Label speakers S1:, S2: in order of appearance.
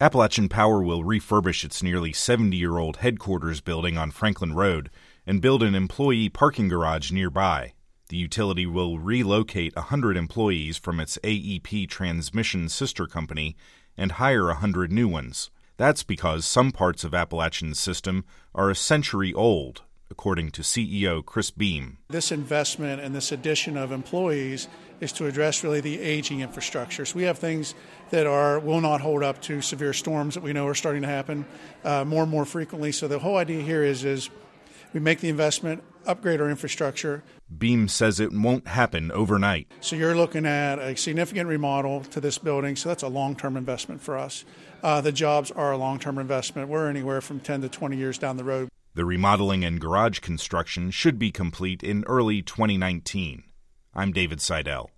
S1: Appalachian Power will refurbish its nearly 70-year-old headquarters building on Franklin Road and build an employee parking garage nearby. The utility will relocate 100 employees from its AEP transmission sister company and hire 100 new ones. That's because some parts of Appalachian's system are a century old, according to CEO Chris Beam.
S2: This investment and this addition of employees is to address really the aging infrastructure. So we have things that will not hold up to severe storms that we know are starting to happen more and more frequently. So the whole idea here is we make the investment, upgrade our infrastructure.
S1: Beam says it won't happen overnight.
S2: So you're looking at a significant remodel to this building, so that's a long-term investment for us. The jobs are a long-term investment. We're anywhere from 10 to 20 years down the road.
S1: The remodeling and garage construction should be complete in early 2019. I'm David Seidel.